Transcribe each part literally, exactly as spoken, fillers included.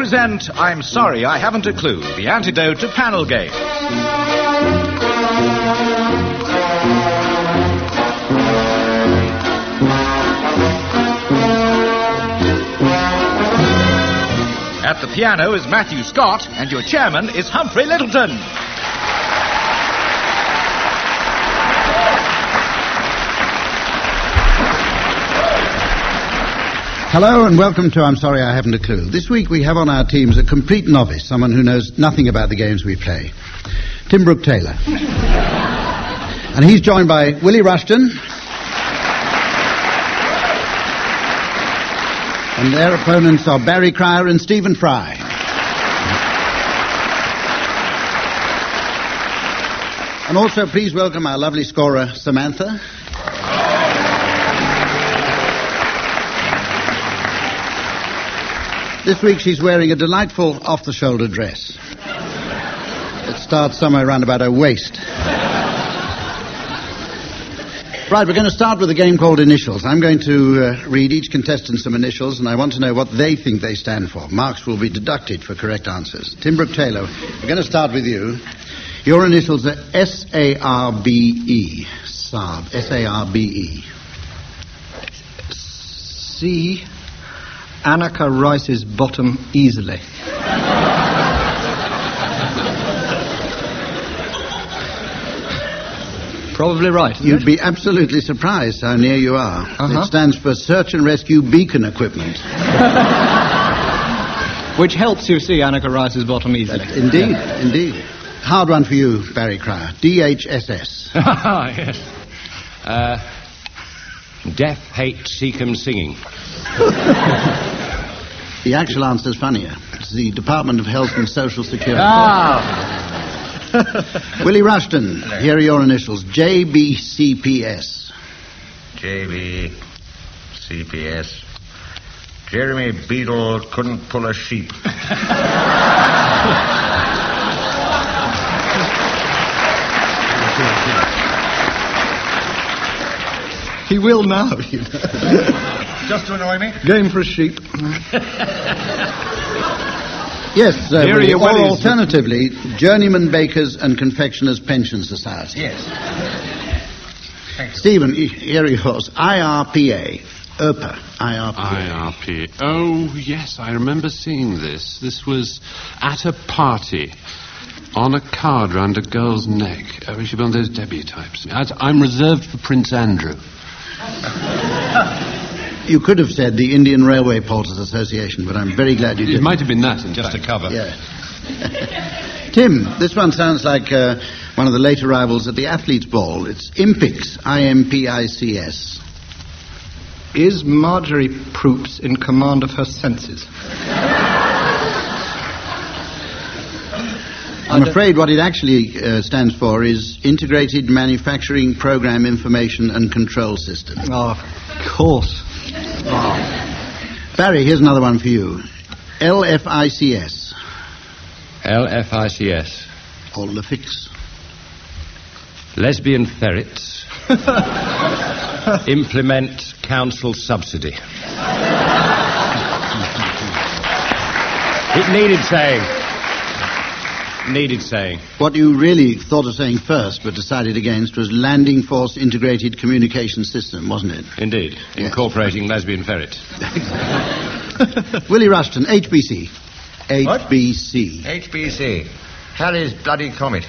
present I'm Sorry I Haven't a Clue, the antidote to panel game. At the piano is Matthew Scott, and your chairman is Humphrey Littleton. Hello and welcome to I'm Sorry I Haven't a Clue. This week we have on our teams a complete novice, someone who knows nothing about the games we play. Tim Brooke-Taylor. And he's joined by Willie Rushton. And their opponents are Barry Cryer and Stephen Fry. And also please welcome our lovely scorer, Samantha. This week she's wearing a delightful off-the-shoulder dress. It starts somewhere around about her waist. Right, we're going to start with a game called Initials. I'm going to uh, read each contestant some initials, and I want to know what they think they stand for. Marks will be deducted for correct answers. Tim Brooke-Taylor, we're going to start with you. Your initials are S A R B E. Saab. S A R B E. C. Anneka Rice's bottom easily. Probably right. You'd it? be absolutely surprised how near you are. Uh-huh. It stands for Search and Rescue Beacon Equipment. Which helps you see Anneka Rice's bottom easily. That, indeed, yeah. indeed. Hard one for you, Barry Cryer. D H S S. Yes. Uh, Death, Hate, Seekum, Singing. The actual answer's funnier. It's the Department of Health and Social Security. Ah! Willie Rushton, hello. Here are your initials. J B C P S. J B C P S. Jeremy Beadle couldn't pull a sheep. He will now, you know. Just to annoy me? Game for a sheep. Yes, uh, Here are your or Willies. alternatively, Journeyman Bakers and Confectioners Pension Society. Yes. Thank you. Stephen, here are yours. I R P A. I R P A. I R P A. I R P A. Oh, yes, I remember seeing this. This was at a party on a card round a girl's neck. Oh, we should be one of those Debbie types. I, I'm reserved for Prince Andrew. You could have said the Indian Railway Porters Association, but I'm very glad you It didn't. might have been that, in Just fact. a cover. Yeah. Tim, this one sounds like uh, one of the late arrivals at the Athletes' Ball. It's Impics, I M P I C S. Is Marjorie Proops in command of her senses? I'm afraid what it actually uh, stands for is Integrated Manufacturing Program Information and Control System. Oh, of course. Oh. Barry, here's another one for you. L F I C S. L F I C S. All the fix. Lesbian Ferrets. Implement Council Subsidy. It needed saying. Needed saying. What you really thought of saying first but decided against was Landing Force Integrated Communication System, wasn't it? Indeed. Yes. Incorporating lesbian ferrets. Willie Rushton, H B C. What? H B C. H B C. Halley's Bloody Comet.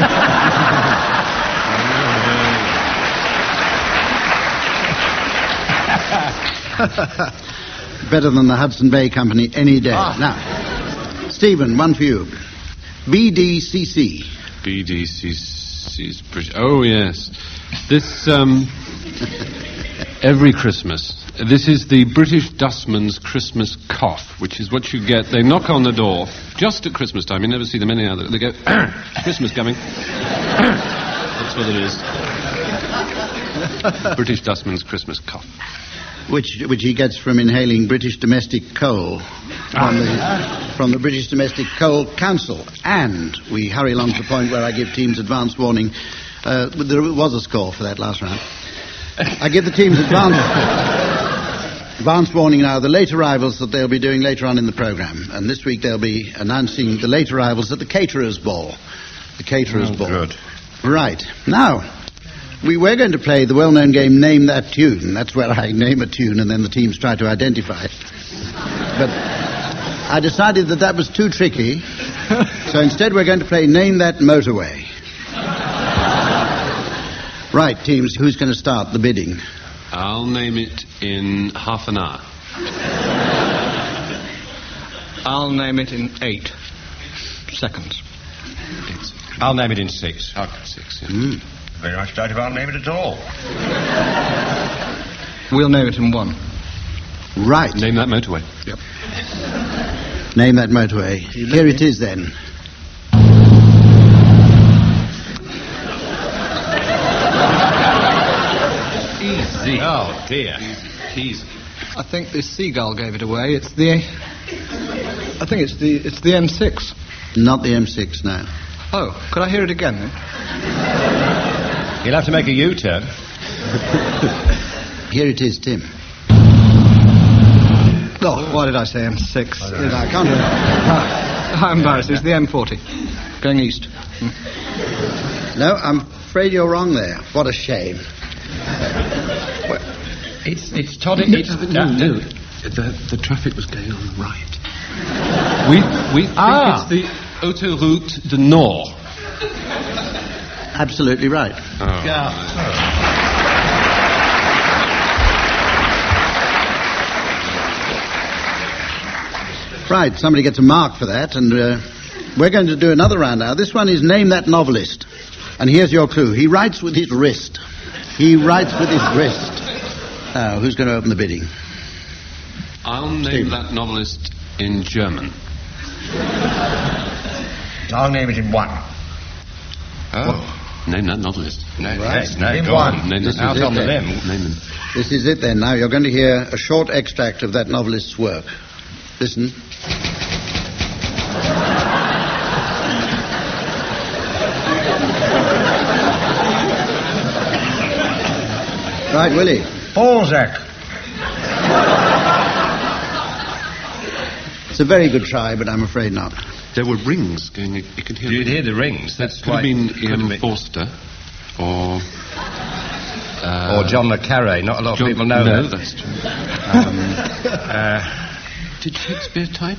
Better than the Hudson Bay Company any day. Ah. Now, Stephen, one for you. B D C C. B D C C's British. Oh, yes. This, um... every Christmas. This is the British Dustman's Christmas cough, which is what you get. They knock on the door just at Christmas time. You never see them any other. They go, Christmas coming. That's what it is. British Dustman's Christmas cough. Which which he gets from inhaling British domestic coal from the, from the British Domestic Coal Council. And we hurry along to the point where I give teams advance warning. Uh, there was a score for that last round. I give the teams advance... Advance warning now, the late arrivals that they'll be doing later on in the programme. And this week they'll be announcing the late arrivals at the Caterer's Ball. The Caterer's Oh, Ball. good. Right. Now, we were going to play the well-known game Name That Tune. That's where I name a tune and then the teams try to identify it. But I decided that that was too tricky. So instead we're going to play Name That Motorway. Right, teams, who's going to start the bidding? I'll name it in half an hour. I'll name it in eight seconds. It's I'll name it in six. okay, six. Yeah. Mm. Very much doubt if I'll name it at all. We'll name it in one. Right. Name that motorway. Yep. Name That Motorway. Here it is then. Easy. Oh, dear. Easy. I think the seagull gave it away. It's the... I think it's the it's the M six. Not the M six now. Oh, could I hear it again then? You'll have to make a U-turn. Here it is, Tim. Oh, why did I say M six? I can't remember. Ah, how embarrassed. It's the M forty. Going east. No, I'm afraid you're wrong there. What a shame. It's it's Toddy. It's No, no. The, the traffic was going on the right. We, we think Ah. it's the Autoroute du Nord. Absolutely right. Right, somebody gets a mark for that, and uh, we're going to do another round now. This one is Name That Novelist. And here's your clue. He writes with his wrist. He writes with his wrist. Now, who's going to open the bidding? I'll name Steve. that novelist in German. I'll name it in one. Oh. Name that novelist. no, Right. yes, no, In go one. on. Name This that is Out on the it. limb. Name them. This is it then. Now, you're going to hear a short extract of that novelist's work. Listen. Right, Willie. Balzac. It's a very good try, but I'm afraid not. There were rings going. You could hear. You'd them. hear the rings. That That's could have quite... been could Ian have been- Forster, or uh, Or John le Carré. Not a lot John- of people know no, that. that's true. Um, uh, Did Shakespeare type?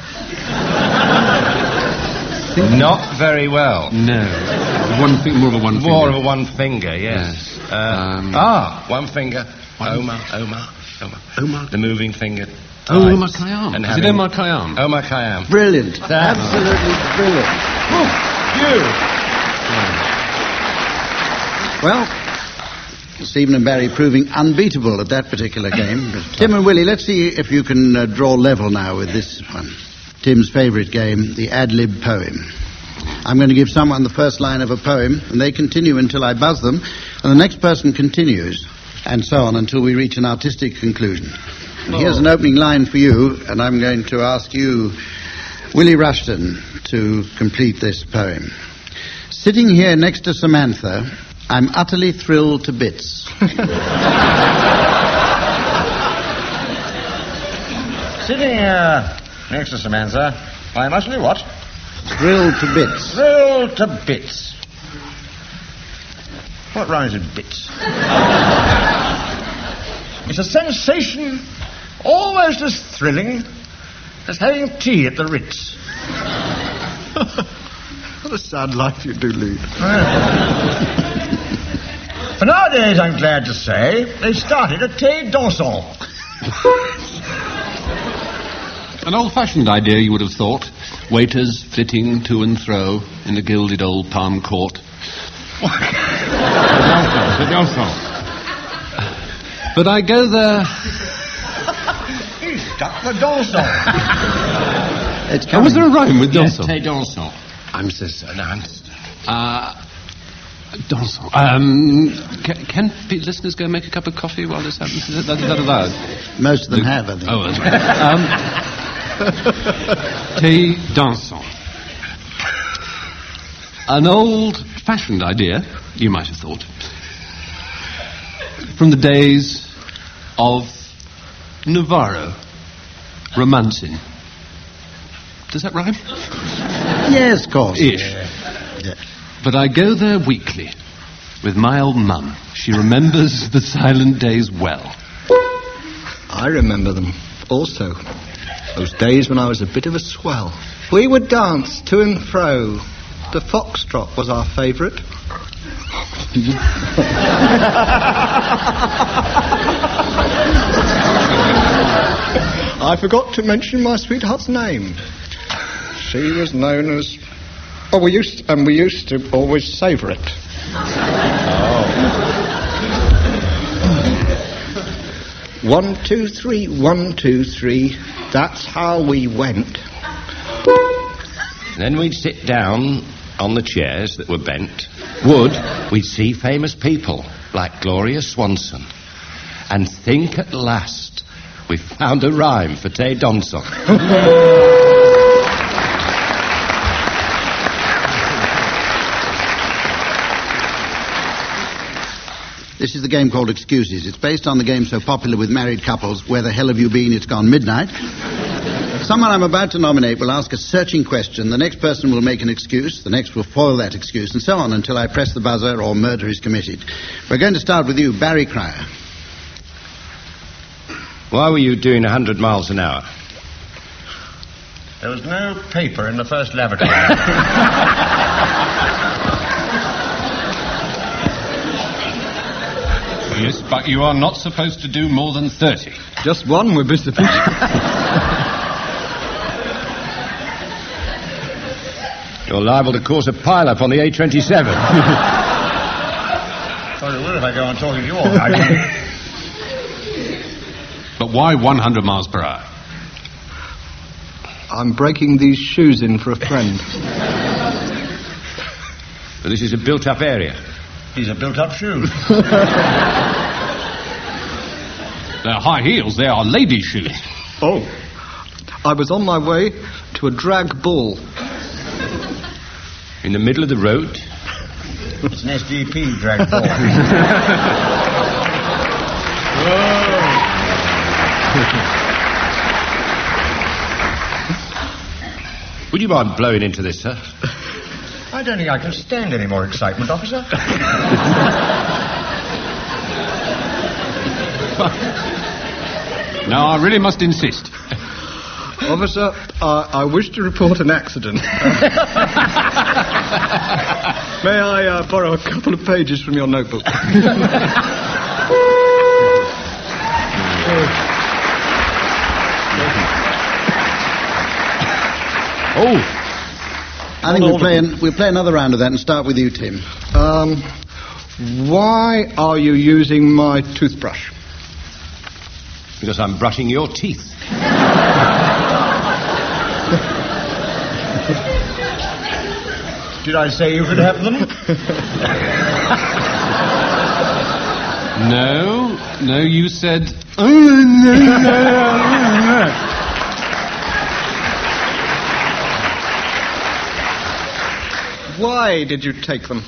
not very well. No. One thing, more of a one. More finger. of a one finger, yes. Yes. Uh, Um, ah, one finger. One- Omar, Omar, Omar. Omar. The moving finger. Oh, Right. Omar Khayyam. And Is it having- Omar Khayyam? Omar Khayyam. Brilliant. That- Absolutely brilliant. Well, Stephen and Barry proving unbeatable at that particular game. Tim and Willie, let's see if you can uh, draw level now with this one. Tim's favourite game, the ad-lib poem. I'm going to give someone the first line of a poem, and they continue until I buzz them, and the next person continues, and so on until we reach an artistic conclusion. And here's an opening line for you, and I'm going to ask you, Willie Rushton, to complete this poem. Sitting here next to Samantha, I'm utterly thrilled to bits. Sitting uh, next to Samantha, I must be what? Thrilled to bits. Thrilled to bits. What rhymes with bits? It's a sensation almost as thrilling as having tea at the Ritz. What a sad life you do lead. For nowadays, I'm glad to say, they've started a thé dansant. An old-fashioned idea, you would have thought. Waiters flitting to and fro in the gilded old palm court. But I go there... He's got the dansant. It's Oh, coming. was there a rhyme with Yes, dansant? thé dansant. I'm so sorry. No, I'm... Uh, dansant. Um, can, can pe- listeners go make a cup of coffee while this happens? Is that, is that allowed? Most of them have, I think. Oh, that's right. Um, thé dansant. An old-fashioned idea, you might have thought, from the days of Navarro. Romancing. Does that rhyme? Yes, of course. Ish. Yeah. But I go there weekly with my old mum. She remembers the silent days well. I remember them also. Those days when I was a bit of a swell. We would dance to and fro. The foxtrot was our favourite. I forgot to mention my sweetheart's name. She was known as... Oh, we used... And we used to always savour it. Oh. One, two, three, one, two, three. That's how we went. Then we'd sit down on the chairs that were bent. Wood, we'd see famous people like Gloria Swanson. And think at last we've found a rhyme for Tay Donson. This is the game called Excuses. It's based on the game so popular with married couples, Where the Hell Have You Been? It's Gone Midnight. Someone I'm about to nominate will ask a searching question. The next person will make an excuse. The next will foil that excuse, and so on until I press the buzzer or murder is committed. We're going to start with you, Barry Cryer. Why were you doing a hundred miles an hour? There was no paper in the first lavatory. Yes, but you are not supposed to do more than thirty. Just one would be sufficient. You're liable to cause a pile-up on the A twenty-seven. Sorry, will if I go on talking to you all night. But why one hundred miles per hour? I'm breaking these shoes in for a friend. But this is a built-up area. These are built-up shoes. They're high heels. They are ladies' shoes. Oh. I was on my way to a drag ball. In the middle of the road? It's an S D P drag ball. Would you mind blowing into this, sir? I don't think I can stand any more excitement, officer. Now, I really must insist. Officer, uh, I wish to report an accident. May I uh, borrow a couple of pages from your notebook? Oh. I think we'll play, an, we'll play another round of that and start with you, Tim. Um, why are you using my toothbrush? Because I'm brushing your teeth. Did I say you could have them? No, no, you said... Why did you take them?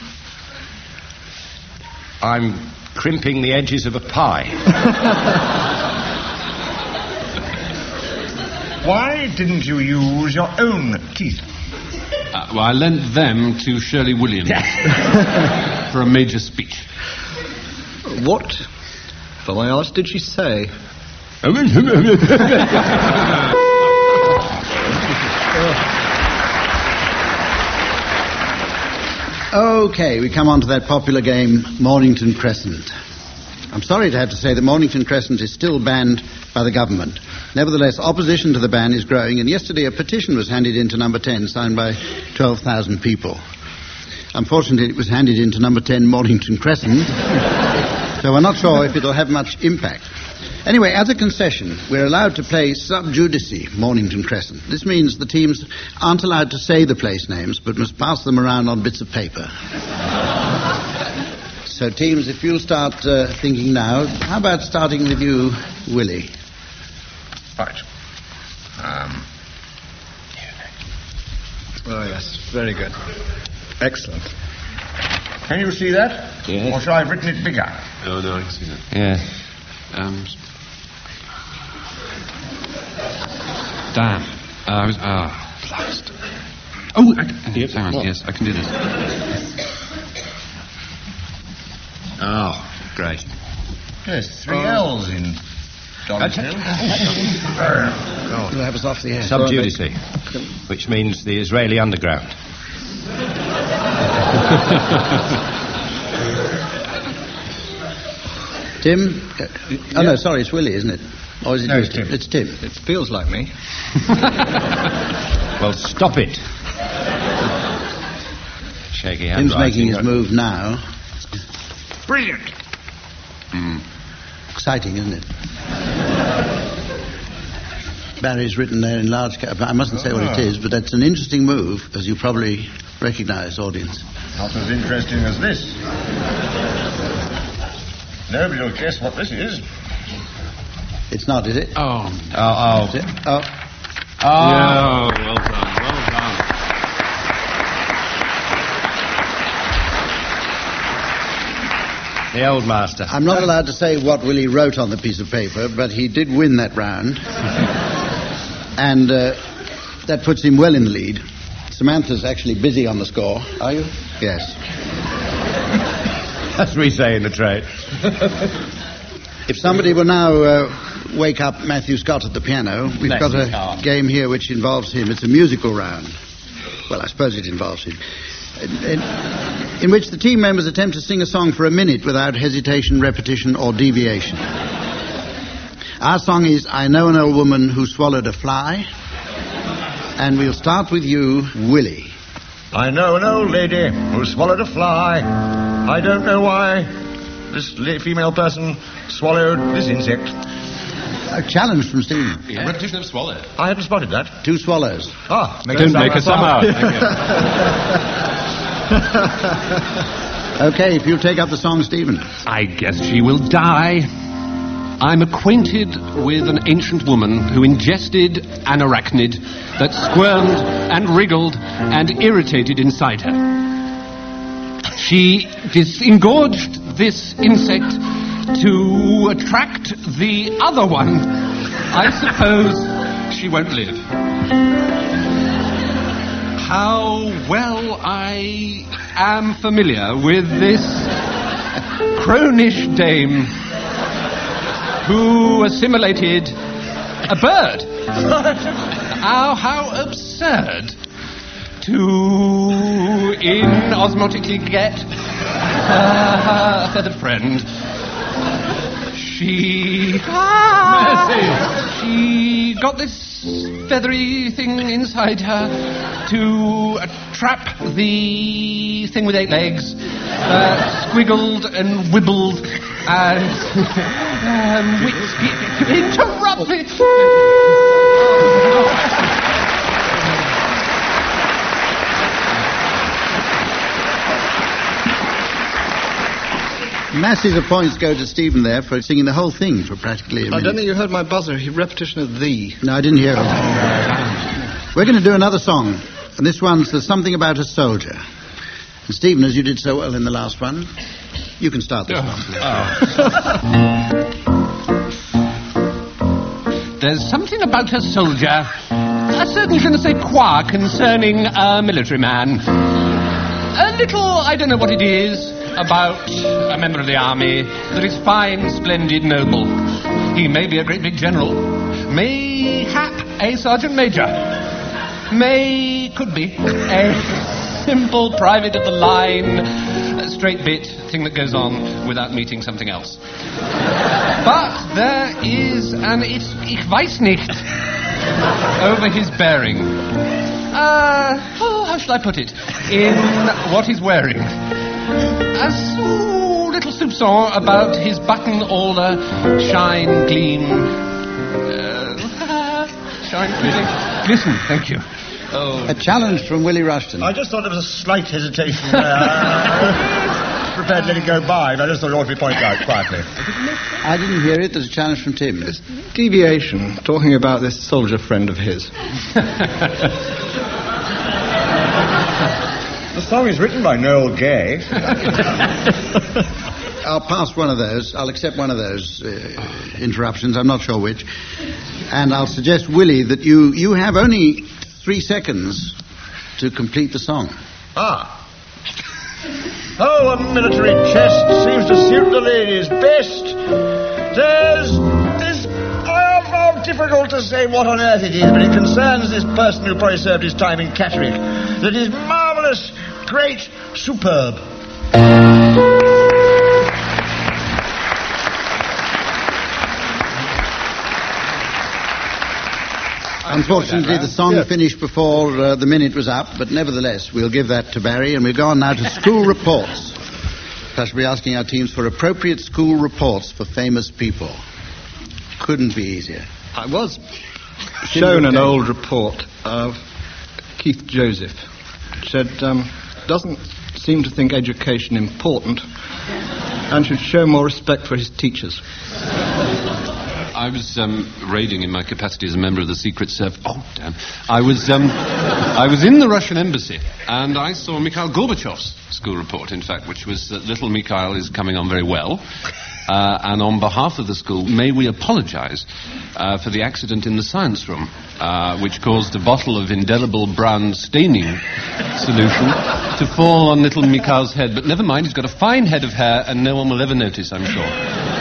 I'm crimping the edges of a pie. Why didn't you use your own teeth? Uh, well, I lent them to Shirley Williams for a major speech. What, if I asked, did she say? Okay, we come on to that popular game, Mornington Crescent. I'm sorry to have to say that Mornington Crescent is still banned by the government. Nevertheless, opposition to the ban is growing, and yesterday a petition was handed in to number ten, signed by twelve thousand people. Unfortunately, it was handed in to number ten, Mornington Crescent, so we're not sure if it'll have much impact. Anyway, as a concession, we're allowed to play sub judice, Mornington Crescent. This means the teams aren't allowed to say the place names, but must pass them around on bits of paper. So, teams, if you'll start uh, thinking now, how about starting with you, Willie? Right. Um. Oh, yes, very good. Excellent. Can you see that? Yes. Or shall I have written it bigger? Oh, no, I can see that. Yes. Um, Damn. Uh, I was... Ah, blast. Oh, I can, yes, hang on, yes, I can do this. Oh, great. Yes, three L's in Dollar Hill. That was off the air. Sub judice, which means the Israeli underground. Tim? Uh, oh, no, sorry, it's Willie, isn't it? Or is it No, you, it's Tim. It's Tim. It feels like me. Well, stop it. Shaky handwriting. Tim's making his move now. Brilliant. Mm. Exciting, isn't it? Barry's written there in large cap. I mustn't say what it is, but that's an interesting move, as you probably recognise, audience. Not as interesting as this. Nobody will guess what this is. It's not, is it? Oh. Oh, Is it? Oh. oh. Yeah, well done, well done. The old master. I'm not allowed to say what Willie wrote on the piece of paper, but he did win that round. And uh, that puts him well in the lead. Samantha's actually busy on the score. Are you? Yes. As we say in the trade. If somebody will now uh, wake up Matthew Scott at the piano, we've Matthew got a Scott. game here which involves him. It's a musical round. Well, I suppose it involves him. In, in, in which the team members attempt to sing a song for a minute without hesitation, repetition, or deviation. Our song is I Know an Old Woman Who Swallowed a Fly. And we'll start with you, Willie. I know an old lady who swallowed a fly. I don't know why this li- female person swallowed this insect. A challenge from Stephen. Yeah. Repetition of swallow. I hadn't spotted that. Two swallows. Ah, make Don't a make a sum out. Okay, if you'll take up the song, Stephen. I guess she will die. I'm acquainted with an ancient woman who ingested an arachnid that squirmed and wriggled and irritated inside her. She disengorged this insect to attract the other one. I suppose she won't live. How well I am familiar with this cronish dame who assimilated a bird. How, how absurd to inosmotically get uh, a feathered friend. She... Ah, she got this feathery thing inside her to uh, trap the thing with eight legs that squiggled and wibbled and um, which interrupt me. Masses of points go to Stephen there for singing the whole thing for practically a minute. I don't think you heard my buzzer. He repetition of the. No, I didn't hear it. We're going to do another song. And this one's There's Something About a Soldier. And Stephen, as you did so well in the last one, you can start this one. There's something about a soldier, a certain je ne sais quoi concerning a military man. A little, I don't know what it is, about a member of the army that is fine, splendid, noble. He may be a great big general, mayhap a sergeant major, may, could be, a simple private of the line, a straight bit, thing that goes on without meeting something else. But there is an ich, ich weiß nicht over his bearing. Uh, oh, how shall I put it? In what he's wearing. A so little soupçon about his button all the shine, gleam, uh, shine, glisten, glisten, thank you. Oh. A challenge from Willie Rushton. I just thought there was a slight hesitation there. I was prepared to let it go by, but I just thought it ought to be pointed out quietly. I didn't hear it. There's a challenge from Tim. It's deviation, talking about this soldier friend of his. The song is written by Noel Gay. I'll pass one of those. I'll accept one of those uh, interruptions. I'm not sure which. And I'll suggest, Willie, that you, you have only three seconds to complete the song. Ah. Oh, a military chest seems to suit the ladies best. There's... there's... Oh, how difficult to say what on earth it is, but it concerns this person who probably served his time in Catterick. That is marvellous, great, superb. Unfortunately, the song yes. finished before uh, the minute was up, but nevertheless, we'll give that to Barry, and we'll go on now to school reports. I shall be asking our teams for appropriate school reports for famous people. Couldn't be easier. I was shown an old report of Keith Joseph. It said, um, doesn't seem to think education important and should show more respect for his teachers. I was um, raiding in my capacity as a member of the Secret Service. Oh, damn. I was, um, I was in the Russian embassy, and I saw Mikhail Gorbachev's school report, in fact, which was that little Mikhail is coming on very well. Uh, and on behalf of the school, may we apologize uh, for the accident in the science room, uh, which caused a bottle of indelible brown staining solution to fall on little Mikhail's head. But never mind, he's got a fine head of hair, and no one will ever notice, I'm sure.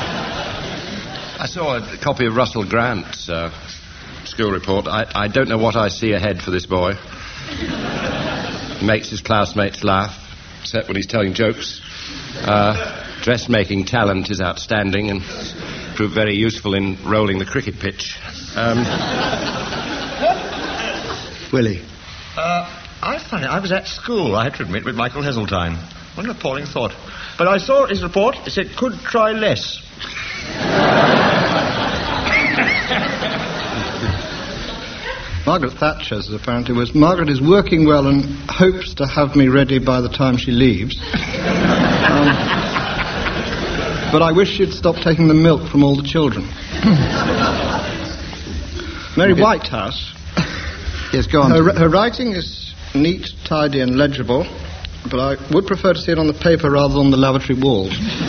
I saw a copy of Russell Grant's uh, school report. I, I don't know what I see ahead for this boy. He makes his classmates laugh, except when he's telling jokes. Uh, dressmaking talent is outstanding and proved very useful in rolling the cricket pitch. Um, Willie. Uh, I find it. I was at school, I had to admit, with Michael Heseltine. What an appalling thought. But I saw his report. It said, could try less. Margaret Thatcher's apparently was, Margaret is working well and hopes to have me ready by the time she leaves. um, but I wish she'd stop taking the milk from all the children. Mary yes. Whitehouse. Yes, go on. Her, her writing is neat, tidy and legible, but I would prefer to see it on the paper rather than on the lavatory walls.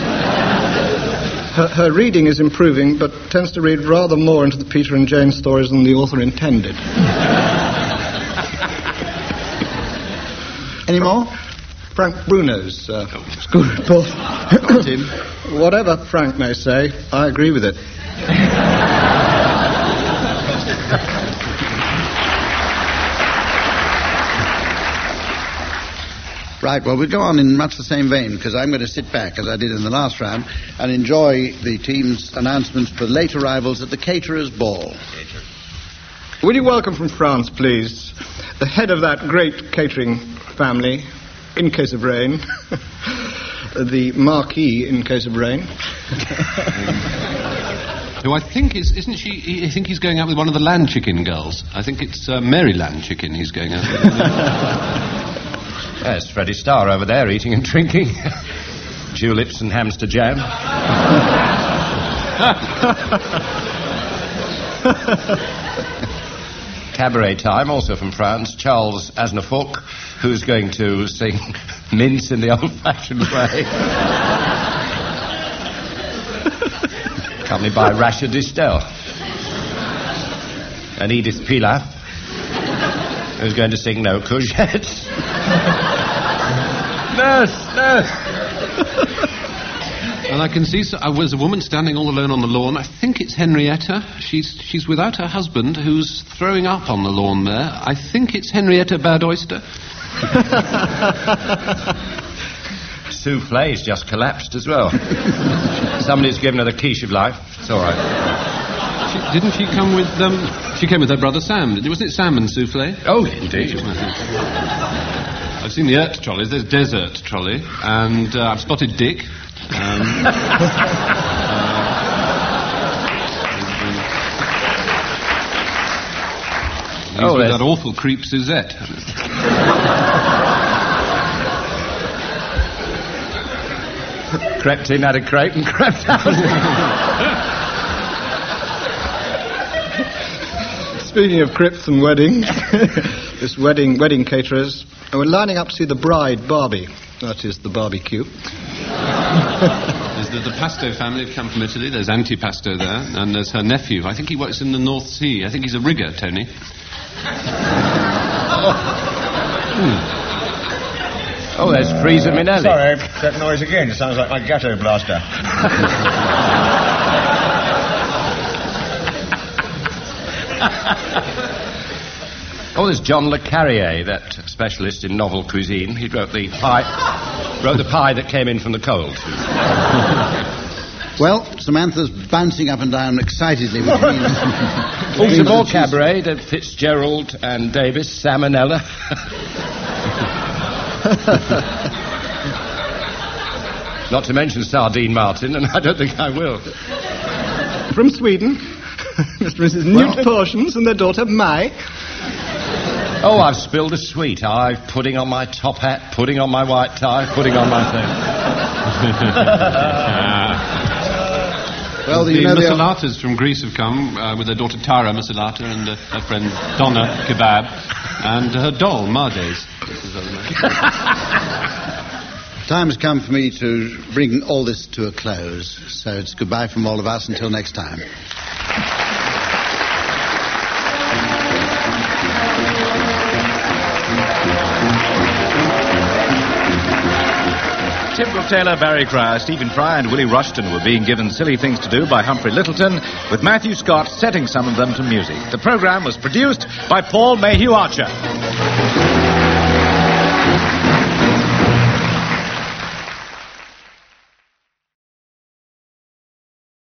Her, her reading is improving, but tends to read rather more into the Peter and Jane stories than the author intended. Any more? Frank Bruno's uh, school report. Tim. Whatever Frank may say, I agree with it. Right, well, we'll go on in much the same vein, because I'm going to sit back, as I did in the last round, and enjoy the team's announcements for late arrivals at the Caterers' Ball. Will you welcome from France, please, the head of that great catering family, in case of rain, the Marquis, in case of rain. Who I think is, isn't she, I think he's going out with one of the Land Chicken girls. I think it's uh, Mary Land Chicken he's going out with. There's Freddie Starr over there eating and drinking. Tulips and hamster jam. Cabaret time, also from France. Charles Aznavour, who's going to sing Mince in the old-fashioned way. Accompanied by Rashid Distel. And Edith Piaf, who's going to sing No Courgettes. Nurse, nurse. And I can see so, uh, there's a woman standing all alone on the lawn. I think it's Henrietta. She's she's without her husband, who's throwing up on the lawn there. I think it's Henrietta Bad Oyster. Souffle's just collapsed as well. Somebody's given her the quiche of life. It's all right. She, didn't she come with... Um, she came with her brother Sam. Wasn't it Sam and Souffle? Oh, indeed. I've seen the Ert trolleys. There's Desert trolley. And uh, I've spotted Dick. Um, uh, he's oh, with that awful creep Suzette. Crept in, had a crepe and crept out. Speaking of crypts and weddings, this wedding wedding caterers, and we're lining up to see the bride, Barbie. That is the barbecue. There's the, the Pasto family have come from Italy. There's Auntie Pasto there, and there's her nephew. I think he works in the North Sea. I think he's a rigger, Tony. hmm. Oh, there's Freezer Minelli. Sorry, that noise again. It sounds like my ghetto blaster. Oh, there's John Le Carrier, that specialist in novel cuisine. He wrote the pie, wrote the pie that came in from the cold. Well, Samantha's bouncing up and down excitedly. With Oh, some more cabaret. There's Fitzgerald and Davis, Salmonella. Not to mention Sardine Martin, and I don't think I will. From Sweden, Mister and Missus Newt Portions and their daughter Mai. Oh, I've spilled a sweet. I've pudding on my top hat, pudding on my white tie, pudding on my thing. Well, the you know Musolatas from Greece have come uh, with their daughter Tara Musolata and uh, her friend Donna Kebab and her doll Mardes. Time has come for me to bring all this to a close, so it's goodbye from all of us until next time. Tim Brooke Taylor, Barry Cryer, Stephen Fry and Willie Rushton were being given silly things to do by Humphrey Littleton, with Matthew Scott setting some of them to music. The programme was produced by Paul Mayhew Archer.